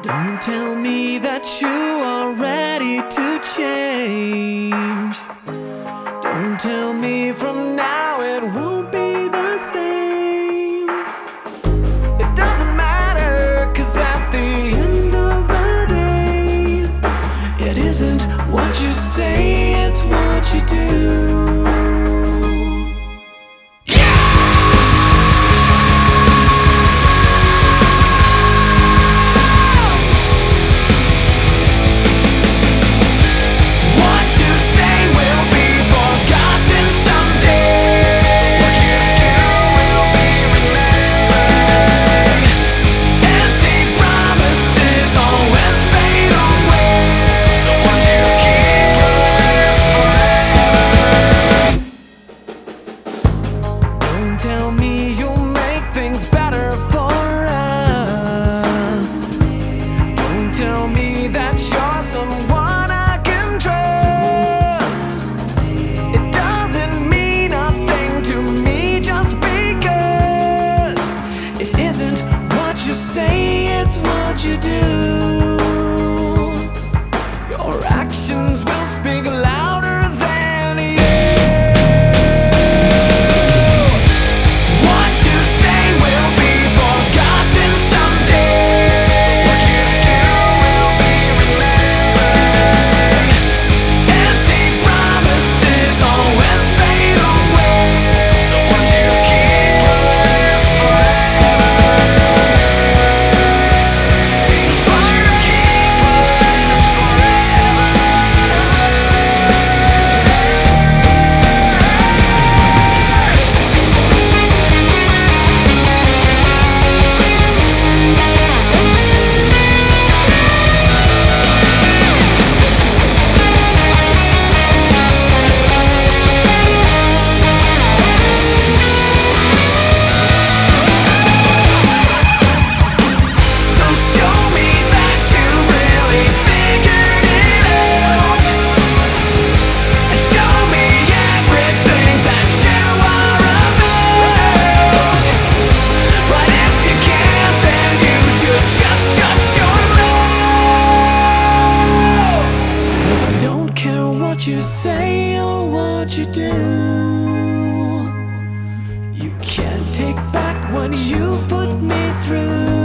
Don't tell me that you are ready to change. Don't tell me from now it won't be the same. It doesn't matter, 'cause at the end of the day, it isn't what you say, it's what you do. Tell me you'll make things better for us. Don't tell me that you're someone I can trust. It doesn't mean a thing to me just because it isn't what you say, it's what you do. Your actions will speak louder than you. You say or what you do, you can't take back what you've put me through.